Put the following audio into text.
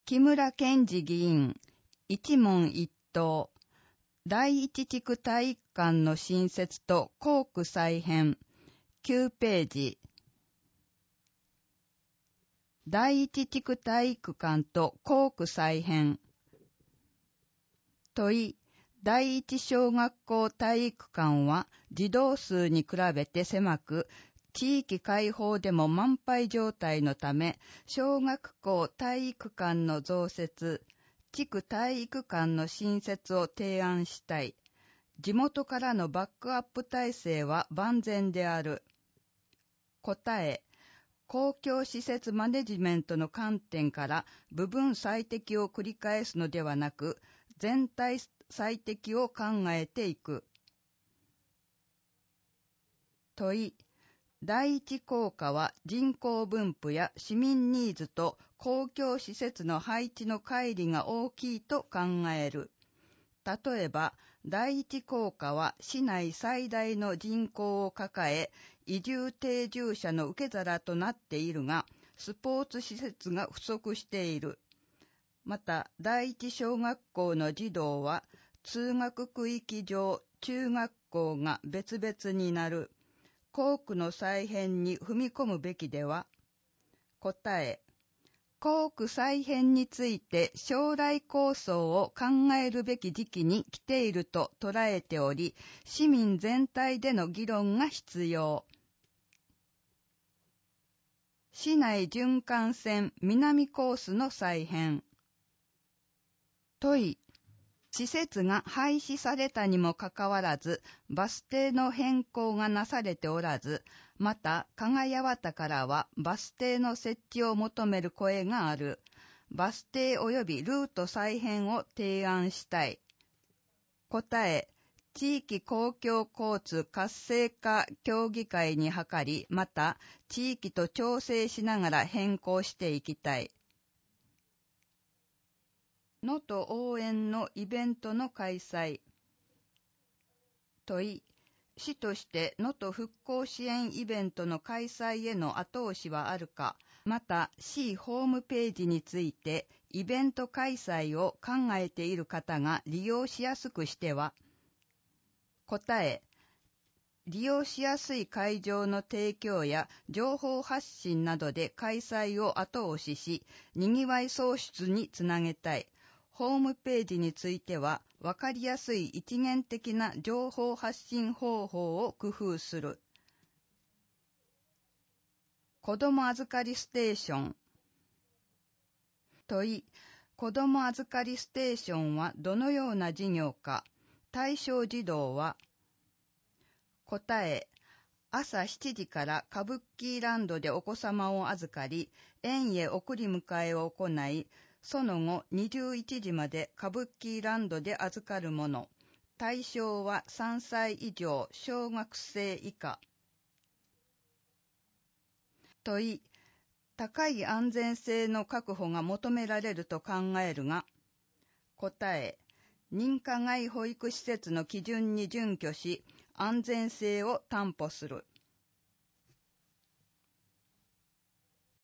木村健二議員、一問一答、第一地区体育館の新設と校区再編、9ページ。第一地区体育館と校区再編。問い、第一小学校体育館は児童数に比べて狭く、地域開放でも満杯状態のため、小学校体育館の増設、地区体育館の新設を提案したい。地元からのバックアップ体制は万全である。答え、公共施設マネジメントの観点から部分最適を繰り返すのではなく、全体最適を考えていく。問い、第一効果は人口分布や市民ニーズと公共施設の配置の乖離が大きいと考える。例えば、第一効果は市内最大の人口を抱え、移住定住者の受け皿となっているが、スポーツ施設が不足している。また、第一小学校の児童は、通学区域上、中学校が別々になる。校区の再編に踏み込むべきでは。答え、校区再編について将来構想を考えるべき時期に来ていると捉えており、市民全体での議論が必要。市内循環線南コースの再編。問い、施設が廃止されたにもかかわらず、バス停の変更がなされておらず、また、加賀八幡からはバス停の設置を求める声がある。バス停及びルート再編を提案したい。答え、地域公共交通活性化協議会に諮り、また、地域と調整しながら変更していきたい。能登応援のイベントの開催。問い、市として能登復興支援イベントの開催への後押しはあるか、また市ホームページについてイベント開催を考えている方が利用しやすくしては。答え、利用しやすい会場の提供や情報発信などで開催を後押しし、賑わい創出につなげたい。ホームページについては、わかりやすい一元的な情報発信方法を工夫する。子ども預かりステーション。問い、子ども預かりステーションはどのような事業か。対象児童は。答え、朝7時から歌舞伎ランドでお子様を預かり、園へ送り迎えを行い、その後21時まで歌舞伎ランドで預かるもの。対象は3歳以上、小学生以下。問い、高い安全性の確保が求められると考えるが。答え、認可外保育施設の基準に準拠し、安全性を担保する。